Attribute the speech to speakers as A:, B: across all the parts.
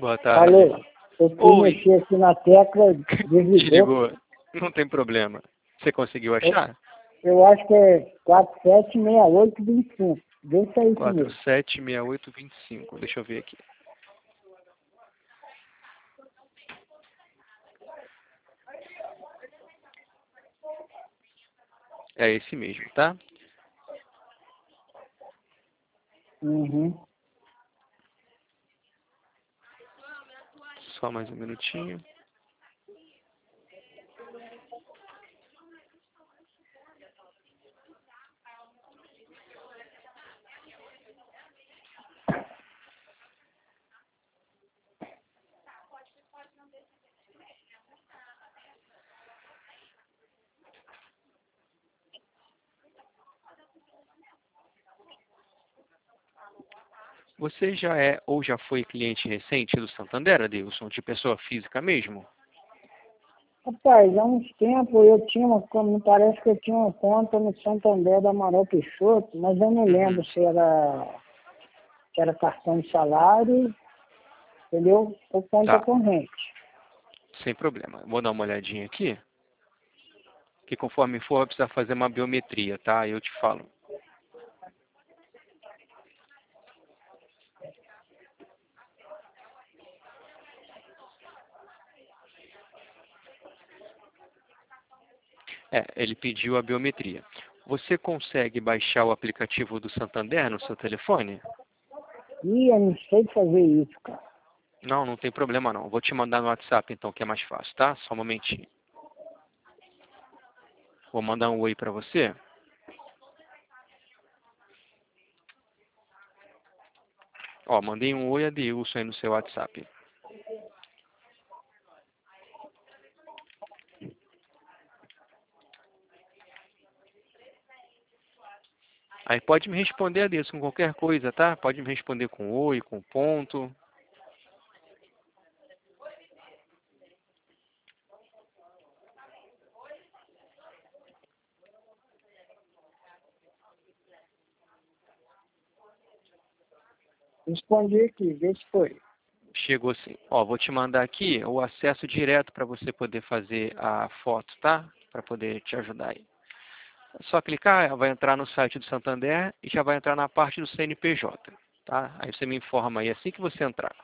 A: Boa tarde.
B: Falei, eu fui
A: Oi.
B: mexer aqui na tecla, desligou.
A: Desligou. Não tem problema. Você conseguiu achar?
B: Eu acho que é 476825. Vê se é isso mesmo.
A: 476825. Deixa eu ver aqui. É esse mesmo, tá?
B: Uhum.
A: Só mais um minutinho. Você já é ou já foi cliente recente do Santander, Adeilson, de pessoa física mesmo?
B: Rapaz, há uns tempos eu tinha me parece que eu tinha uma conta no Santander da Amaral Peixoto, mas eu não lembro se era cartão de salário, entendeu? Ou conta
A: Tá,
B: corrente.
A: sem problema. Vou dar uma olhadinha aqui, que conforme for vai precisar fazer uma biometria, tá? Eu te falo. Ele pediu a biometria. Você consegue baixar o aplicativo do Santander no seu telefone?
B: Ih, eu não sei fazer isso, cara.
A: Não, não tem problema não. Vou te mandar no WhatsApp então, que é mais fácil, tá? Só um momentinho. Vou mandar um oi pra você. Ó, mandei um oi Adeilson aí no seu WhatsApp. Aí pode me responder, Adeilson, com qualquer coisa, tá? Pode me responder com oi, com ponto.
B: Respondi aqui, vê se foi.
A: Chegou sim. Ó, vou te mandar aqui o acesso direto para você poder fazer a foto, tá? Para poder te ajudar aí. É só clicar, vai entrar no site do Santander e já vai entrar na parte do CNPJ, tá? Aí você me informa aí assim que você entrar.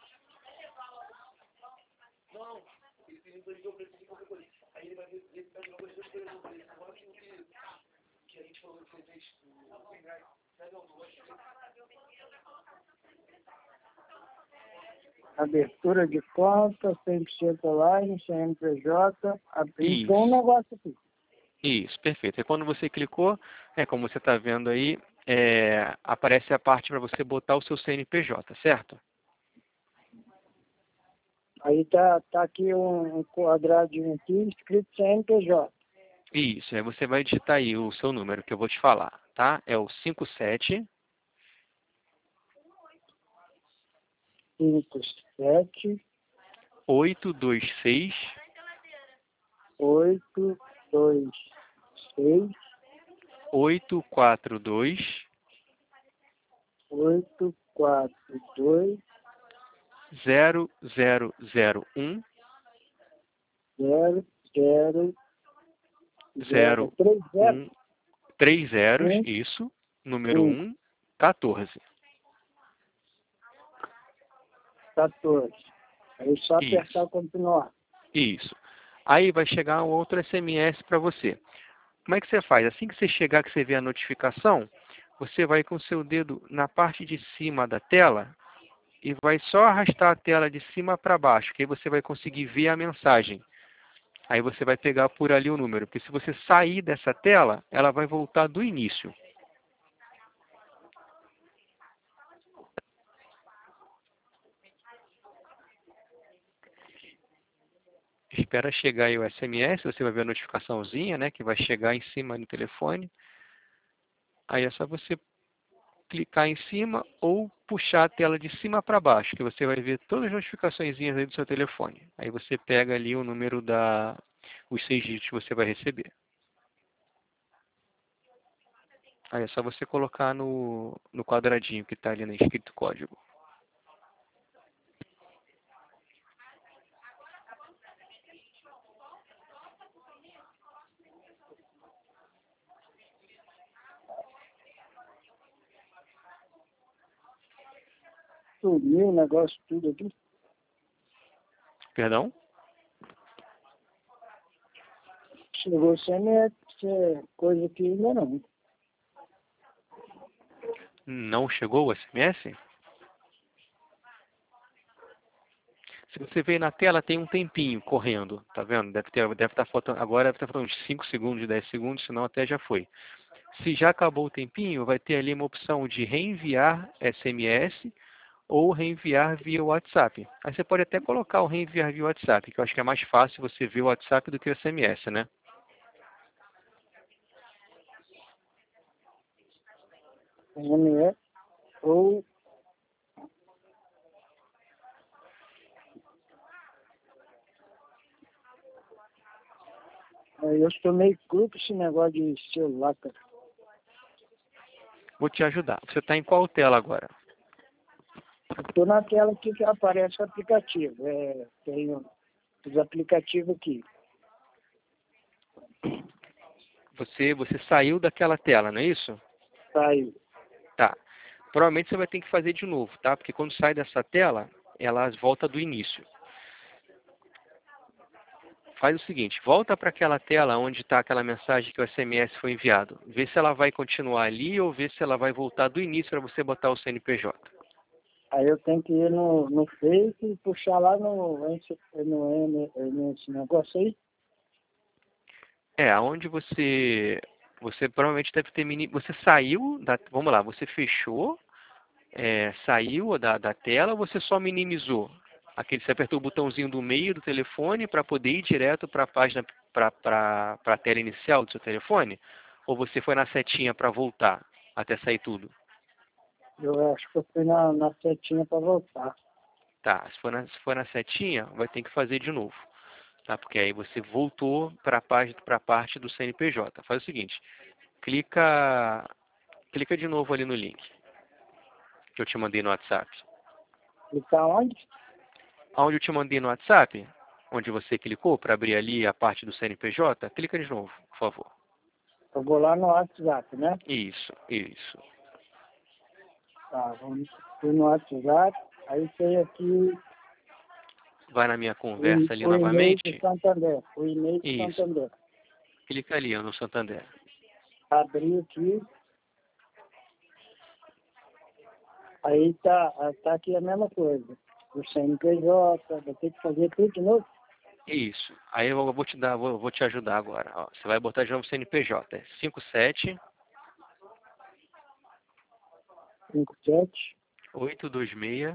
B: Abertura de conta, 100% online, CNPJ. Entrou um
A: Isso,
B: negócio aqui.
A: isso, perfeito. E quando você clicou, como você está vendo aí, aparece a parte para você botar o seu CNPJ, certo?
B: Aí tá aqui um quadradinho aqui, escrito CNPJ.
A: Isso, aí você vai digitar aí o seu número que eu vou te falar, tá? É o 57
B: 57
A: 826
B: 826
A: 842
B: 842
A: 0001
B: 0 0 0
A: 0
B: 3 0
A: 1 3 zeros,
B: 1
A: isso, número
B: 1
A: 1, 14.
B: 14. Aí só apertar
A: Isso,
B: continuar.
A: isso. Aí vai chegar um outro SMS para você. Como é que você faz? Assim que você chegar, que você vê a notificação, você vai com o seu dedo na parte de cima da tela e vai só arrastar a tela de cima para baixo, que aí você vai conseguir ver a mensagem. Aí você vai pegar por ali o número, porque se você sair dessa tela, ela vai voltar do início. Espera chegar aí o SMS, você vai ver a notificaçãozinha, né, que vai chegar em cima no telefone. Aí é só você clicar em cima ou puxar a tela de cima para baixo, que você vai ver todas as notificações aí do seu telefone. Aí você pega ali o número os 6 dígitos que você vai receber. Aí é só você colocar no quadradinho que está ali no escrito código.
B: sumiu o negócio tudo aqui.
A: Perdão?
B: Chegou SMS, coisa que ainda não.
A: Não chegou o SMS? Se você ver na tela, tem um tempinho correndo, tá vendo? Deve estar faltando, agora deve estar faltando uns 5 segundos, 10 segundos, senão até já foi. Se já acabou o tempinho, vai ter ali uma opção de reenviar SMS ou reenviar via WhatsApp. Aí você pode até colocar o reenviar via WhatsApp, que eu acho que é mais fácil você ver o WhatsApp do que o SMS, né?
B: SMS ou eu estou meio cru com esse negócio de celular, cara.
A: Vou te ajudar. Você está em qual tela agora?
B: Estou naquela aqui que aparece o aplicativo. Tem os aplicativos aqui.
A: Você saiu daquela tela, não é isso?
B: Saiu.
A: Tá. Provavelmente você vai ter que fazer de novo, tá? Porque quando sai dessa tela, ela volta do início. Faz o seguinte, volta para aquela tela onde está aquela mensagem que o SMS foi enviado. Vê se ela vai continuar ali ou vê se ela vai voltar do início para você botar o CNPJ.
B: Aí eu tenho que ir no Face e puxar lá nesse negócio aí.
A: Aonde você provavelmente deve ter você saiu vamos lá, você fechou, saiu da tela ou você só minimizou? Você apertou o botãozinho do meio do telefone para poder ir direto para a página, para a tela inicial do seu telefone? Ou você foi na setinha para voltar até sair tudo?
B: Eu acho que eu fui na setinha para voltar.
A: Tá, se for na setinha, vai ter que fazer de novo. Tá? Porque aí você voltou para a parte do CNPJ. Faz o seguinte, clica de novo ali no link que eu te mandei no WhatsApp.
B: Clicar onde?
A: Onde eu te mandei no WhatsApp, onde você clicou para abrir ali a parte do CNPJ, clica de novo, por favor.
B: Eu vou lá no WhatsApp, né?
A: Isso, isso.
B: Tá, fui no WhatsApp, aí tem aqui
A: Vai na minha conversa ali
B: o e-mail do
A: novamente.
B: Santander. O e-mail do
A: Isso.
B: Santander.
A: Clica ali ó, no Santander.
B: Abri aqui. Aí tá aqui a mesma coisa. O CNPJ, vai ter que fazer tudo de novo.
A: Isso. Aí eu vou te ajudar agora. Ó, você vai botar de novo o CNPJ. É 57
B: 57
A: 826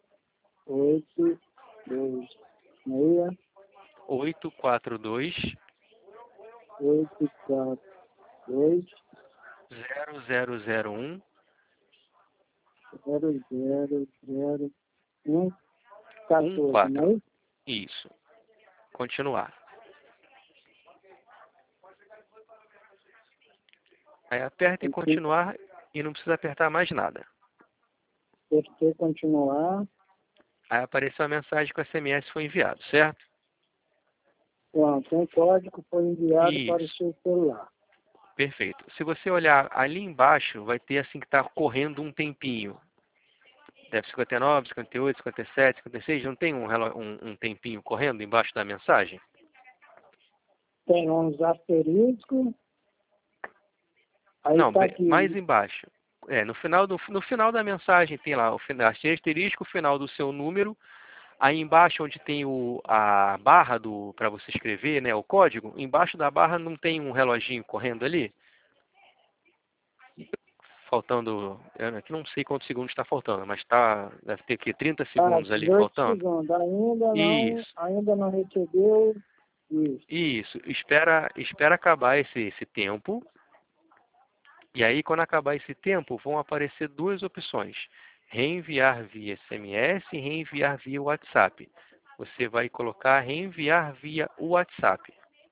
B: 826
A: 842
B: 842
A: 0001
B: 0001 14,
A: 14.
B: né?
A: Isso. Continuar. Aí aperta em continuar e não precisa apertar mais nada.
B: Apertei continuar.
A: Aí apareceu a mensagem que o SMS foi enviado, certo?
B: Pronto, um código foi enviado para o
A: Isso.
B: seu celular.
A: Perfeito. Se você olhar ali embaixo, vai ter assim que está correndo um tempinho. Deve 59, 58, 57, 56. Não tem um tempinho correndo embaixo da mensagem?
B: Tem uns asteriscos. Aí
A: Não,
B: tá aqui.
A: mais embaixo. No final da mensagem tem lá o asterisco, o final do seu número. Aí embaixo onde tem a barra para você escrever, né, o código, embaixo da barra não tem um reloginho correndo ali? Faltando, eu aqui não sei quantos segundos está faltando, mas deve ter aqui 30 segundos ali
B: 18
A: faltando.
B: segundos.
A: Isso,
B: Ainda não recebeu. Isso.
A: isso. Espera acabar esse tempo. E aí, quando acabar esse tempo, vão aparecer duas opções. Reenviar via SMS e reenviar via WhatsApp. Você vai colocar reenviar via WhatsApp.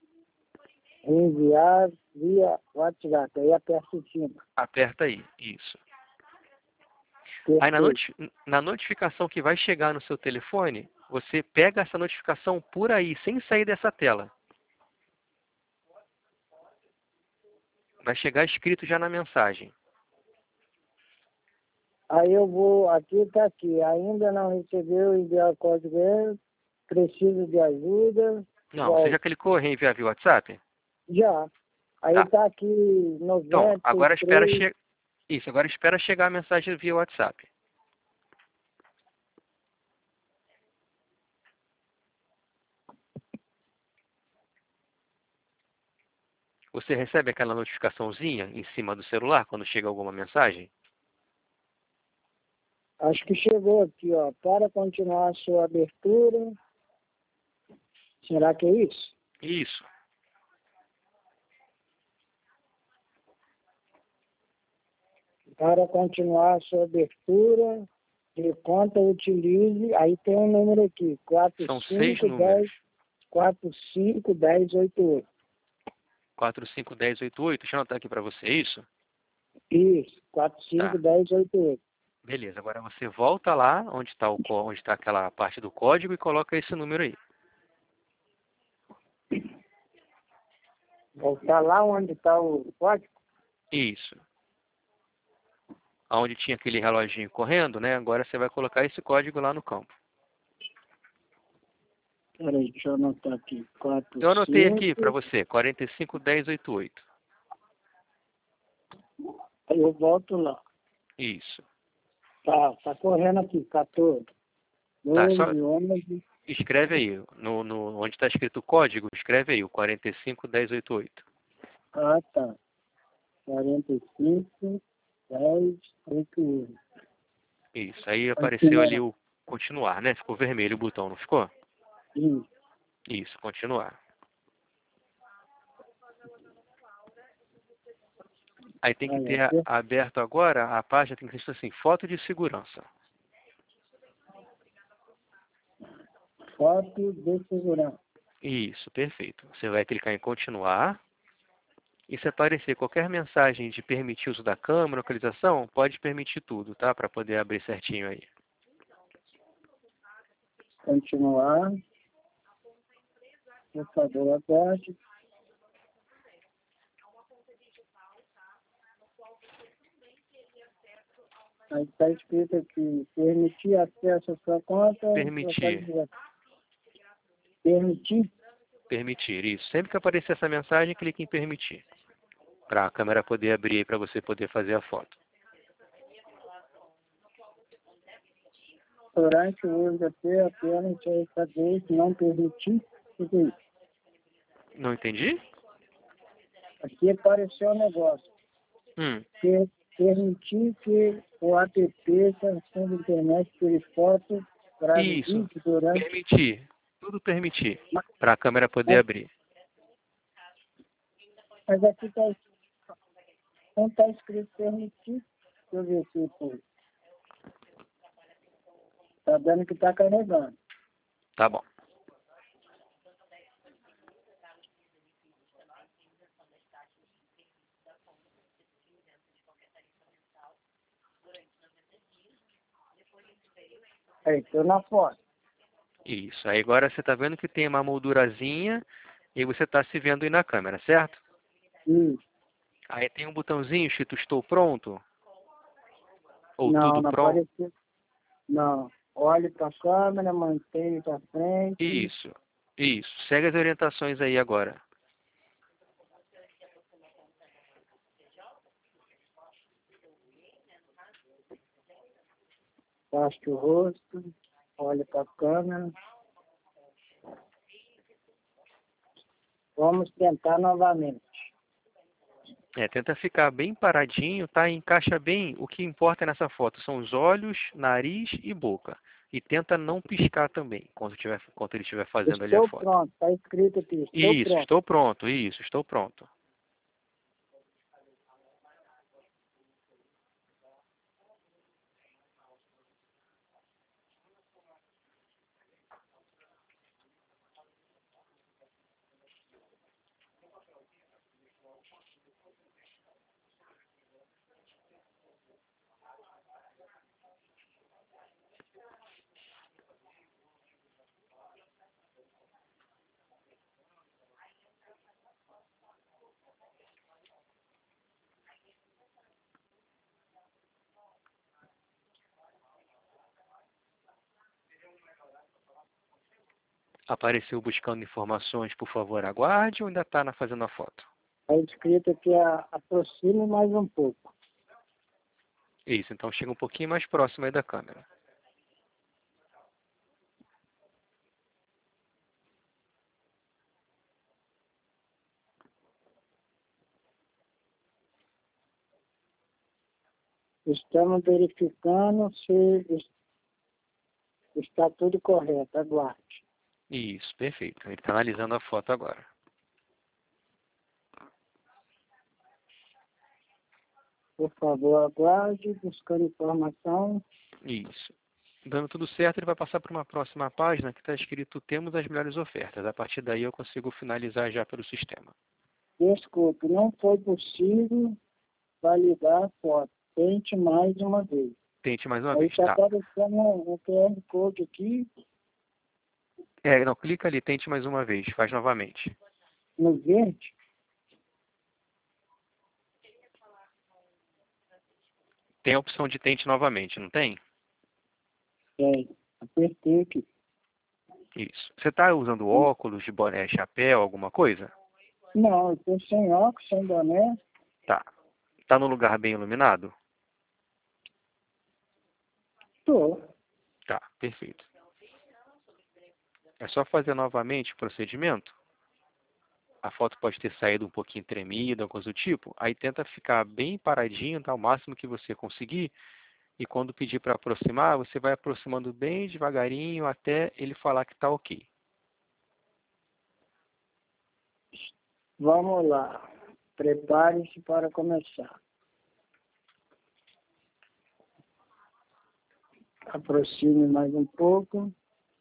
B: Enviar via WhatsApp. Aí aperta em cima.
A: Aperta aí, isso. Aí na notificação que vai chegar no seu telefone, você pega essa notificação por aí, sem sair dessa tela. Vai chegar escrito já na mensagem.
B: Aí eu vou, aqui tá aqui, ainda não recebeu, enviar o código, preciso de ajuda,
A: Não, você já clicou em enviar via WhatsApp?
B: já. Aí
A: Tá.
B: tá aqui
A: Então, agora espera
B: 93.
A: Isso, agora espera chegar a mensagem via WhatsApp. Você recebe aquela notificaçãozinha em cima do celular quando chega alguma mensagem?
B: Acho que chegou aqui, ó. Para continuar a sua abertura. Será que é isso?
A: Isso.
B: Para continuar a sua abertura de conta, utilize. Aí tem um número aqui:
A: São 6 números.
B: 451088.
A: 451088. Deixa eu anotar aqui para você, é isso?
B: Isso,
A: Tá.
B: 451088.
A: Beleza, agora você volta lá onde está onde está aquela parte do código e coloca esse número aí.
B: Voltar lá onde está o código.
A: Isso. Onde tinha aquele reloginho correndo, né? Agora você vai colocar esse código lá no campo.
B: Peraí, deixa eu anotar aqui.
A: Eu anotei aqui para
B: 45.
A: você, 451088.
B: Aí eu volto lá.
A: Isso.
B: Tá correndo aqui, 14.
A: Tá, só
B: 12, 11.
A: escreve aí, onde está escrito o código, escreve aí o 45108.
B: Ah, tá. 45, 10, 8.
A: Isso, aí apareceu ali
B: Continua.
A: o continuar, né? Ficou vermelho o botão, não ficou?
B: Isso.
A: Isso, continuar. Aí tem que
B: Aí,
A: ter
B: ó.
A: aberto agora, a página tem que ser assim, foto de segurança.
B: Foto de segurança.
A: Isso, perfeito. Você vai clicar em continuar. E se aparecer qualquer mensagem de permitir o uso da câmera, localização, pode permitir tudo, tá? Para poder abrir certinho aí.
B: Continuar. Computador aberto. Aí está escrito aqui, permitir acesso à sua conta.
A: Permitir.
B: Permitir.
A: Permitir, isso. Sempre que aparecer essa mensagem, clique em permitir. Para a câmera poder abrir aí para você poder fazer a foto.
B: Durante o uso da P, apenas essa vez não permitir. O que é isso?
A: Não entendi?
B: Aqui apareceu um negócio. Que permitir que o app transfira de internet por foto, grave
A: Isso.
B: vídeo durante.
A: Permitir. Tudo permitir. Para a câmera poder abrir.
B: Mas aqui não está escrito permitir. Deixa eu ver se está dando que está carregando.
A: Tá bom.
B: Aí, estou na foto.
A: Isso. Aí agora você está vendo que tem uma moldurazinha e você está se vendo aí na câmera, certo?
B: Isso.
A: Aí tem um botãozinho escrito estou pronto. Ou
B: Não,
A: tudo
B: não
A: pronto.
B: apareceu. Não. Olhe para a câmera, mantenha para frente.
A: Isso. Isso. Segue as orientações aí agora.
B: Afaste o rosto. Olhe para a câmera. Vamos tentar novamente.
A: Tenta ficar bem paradinho, tá? Encaixa bem. O que importa nessa foto são os olhos, nariz e boca. E tenta não piscar também, quando ele estiver fazendo ali a
B: Estou
A: foto.
B: pronto. Está escrito aqui. Estou
A: Isso,
B: pronto.
A: estou pronto. Isso, estou pronto. Apareceu buscando informações, por favor, aguarde, ou ainda está fazendo a foto?
B: Está escrito aqui, aproxime mais um pouco.
A: Isso, então chega um pouquinho mais próximo aí da câmera.
B: Estamos verificando se está tudo correto. Aguarde.
A: Isso, perfeito. Ele está analisando a foto agora.
B: Por favor, aguarde, buscando informação.
A: Isso. Dando tudo certo, ele vai passar para uma próxima página que está escrito temos as melhores ofertas. A partir daí eu consigo finalizar já pelo sistema.
B: Desculpe, não foi possível validar a foto. Tente mais uma vez.
A: Tente mais uma
B: Aí
A: vez,
B: está
A: tá?
B: aparecendo um QR Code aqui
A: Não, clica ali, tente mais uma vez, faz novamente.
B: no verde.
A: Tem a opção de tente novamente, não tem?
B: Apertei aqui.
A: Isso. Você está usando óculos, de boné, chapéu, alguma coisa?
B: Não, eu estou sem óculos, sem boné.
A: Tá. Está num lugar bem iluminado?
B: Estou.
A: Tá, perfeito. É só fazer novamente o procedimento. A foto pode ter saído um pouquinho tremida, coisa do tipo. Aí tenta ficar bem paradinho, tá? O máximo que você conseguir. E quando pedir para aproximar, você vai aproximando bem devagarinho até ele falar que está ok.
B: Vamos lá. Prepare-se para começar. Aproxime mais um pouco.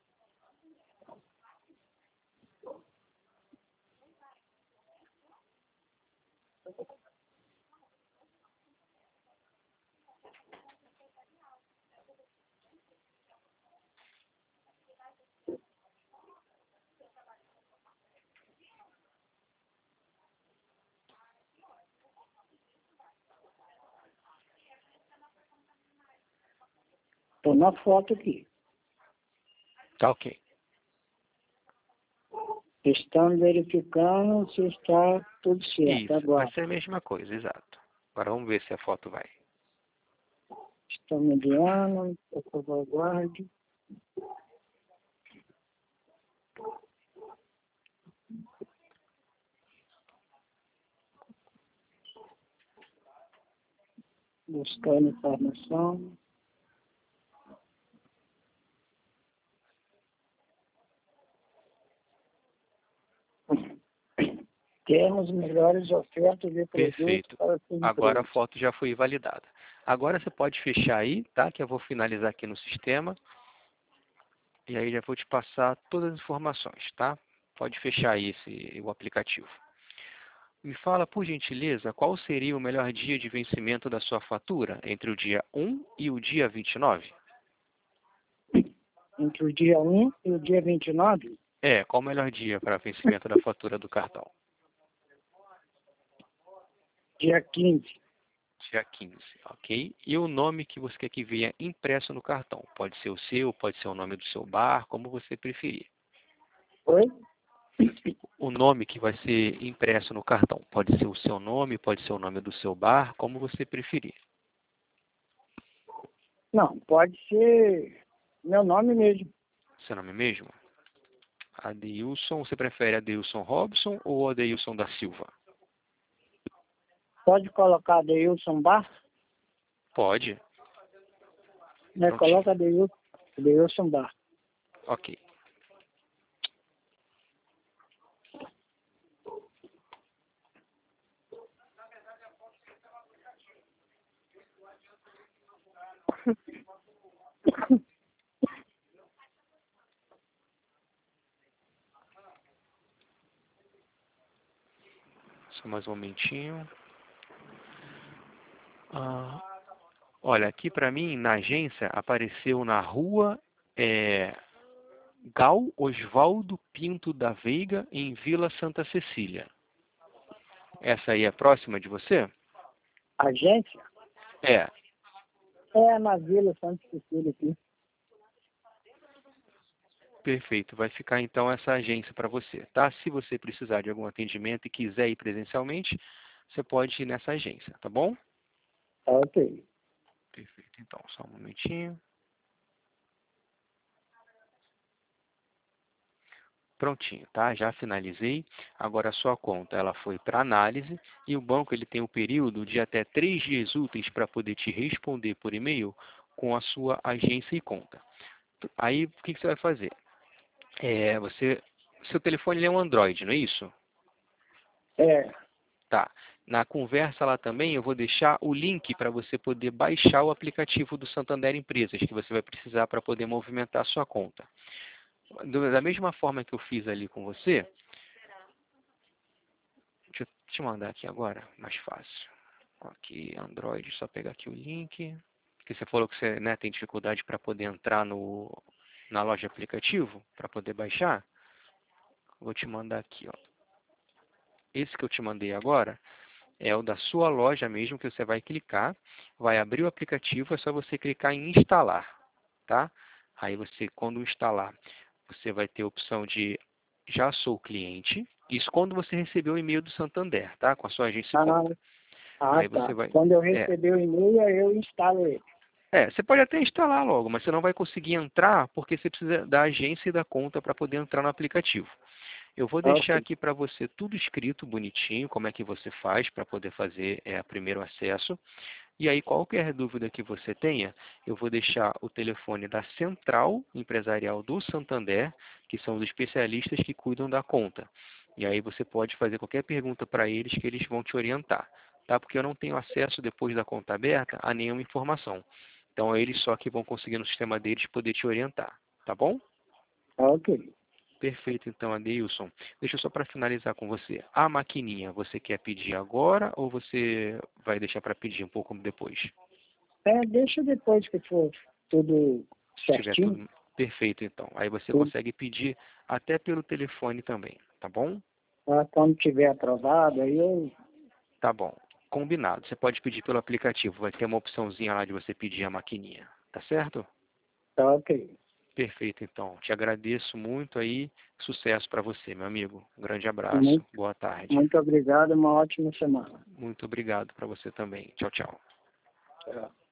B: Estou na foto aqui.
A: Tá ok.
B: Estamos verificando se está tudo certo.
A: Isso,
B: Agora,
A: vai ser a mesma coisa, exato. Agora vamos ver se a foto vai.
B: estamos enviando. Por favor, aguarde. Buscando informação. Temos melhores ofertas de produtos
A: Perfeito.
B: para as
A: Agora a
B: empresas.
A: foto já foi validada. Agora você pode fechar aí, tá? Que eu vou finalizar aqui no sistema. E aí já vou te passar todas as informações, tá? Pode fechar aí o aplicativo. Me fala, por gentileza, qual seria o melhor dia de vencimento da sua fatura entre o dia 1 e o dia 29?
B: Entre o dia 1 e o dia 29,
A: Qual o melhor dia para vencimento da fatura do cartão?
B: dia 15.
A: Dia 15, ok? E o nome que você quer que venha impresso no cartão? Pode ser o seu, pode ser o nome do seu bar, como você preferir.
B: Oi?
A: O nome que vai ser impresso no cartão pode ser o seu nome, pode ser o nome do seu bar, como você preferir.
B: Não, pode ser meu nome mesmo.
A: Seu nome mesmo? Adeilson, você prefere Adeilson Robson ou Adeilson da Silva?
B: Pode colocar Deilson Bar?
A: Pode.
B: Né?
A: Prontinho.
B: Coloca Deilson Bar.
A: Ok. Só mais um momentinho. Olha, aqui para mim, na agência, apareceu na rua Gal Osvaldo Pinto da Veiga, em Vila Santa Cecília. Essa aí é próxima de você?
B: Agência?
A: É.
B: É na Vila Santa Cecília aqui.
A: Perfeito, vai ficar então essa agência para você, tá? Se você precisar de algum atendimento e quiser ir presencialmente, você pode ir nessa agência, tá bom?
B: Tá ok.
A: Perfeito, então, só um momentinho. Prontinho, tá? Já finalizei. Agora a sua conta ela foi para análise e o banco ele tem um período de até 3 dias úteis para poder te responder por e-mail com a sua agência e conta. Aí, o que você vai fazer? Seu telefone ele é um Android, não é isso?
B: É,
A: Tá. Na conversa lá também eu vou deixar o link para você poder baixar o aplicativo do Santander Empresas, que você vai precisar para poder movimentar a sua conta. Da mesma forma que eu fiz ali com você, deixa eu te mandar aqui agora, mais fácil. Aqui, Android, só pegar aqui o link. Porque você falou que você, né, tem dificuldade para poder entrar na loja de aplicativo, para poder baixar. Vou te mandar aqui, ó. Esse que eu te mandei agora é o da sua loja mesmo, que você vai clicar, vai abrir o aplicativo, é só você clicar em instalar, tá? Aí você, quando instalar, você vai ter a opção de já sou cliente. Isso quando você receber o e-mail do Santander, tá? Com a sua agência e
B: ah,
A: conta.
B: ah,
A: Aí você
B: tá.
A: vai...
B: Quando eu
A: É,
B: receber o e-mail, eu instalo ele.
A: você pode até instalar logo, mas você não vai conseguir entrar porque você precisa da agência e da conta para poder entrar no aplicativo. Eu vou
B: Tá
A: deixar
B: ok.
A: aqui para você tudo escrito bonitinho, como é que você faz para poder fazer primeiro acesso. E aí, qualquer dúvida que você tenha, eu vou deixar o telefone da Central Empresarial do Santander, que são os especialistas que cuidam da conta. E aí você pode fazer qualquer pergunta para eles que eles vão te orientar, tá? Porque eu não tenho acesso depois da conta aberta a nenhuma informação. Então, é eles só que vão conseguir no sistema deles poder te orientar, tá bom?
B: Tá ok.
A: Perfeito, então, Adeilson. Deixa eu só para finalizar com você. A maquininha, você quer pedir agora ou você vai deixar para pedir um pouco depois?
B: Deixa depois que for tudo
A: Se tiver
B: certinho,
A: tudo perfeito, então. Aí você
B: tudo,
A: consegue pedir até pelo telefone também, tá bom?
B: tá? Quando tiver aprovado, aí eu...
A: Tá bom. Combinado. Você pode pedir pelo aplicativo. Vai ter uma opçãozinha lá de você pedir a maquininha. Tá certo?
B: Tá ok.
A: Perfeito, então. Te agradeço muito aí. Sucesso para você, meu amigo. Um grande abraço.
B: Muito,
A: Boa tarde.
B: muito obrigado, uma ótima semana.
A: Muito obrigado para você também. Tchau, tchau.
B: Tchau.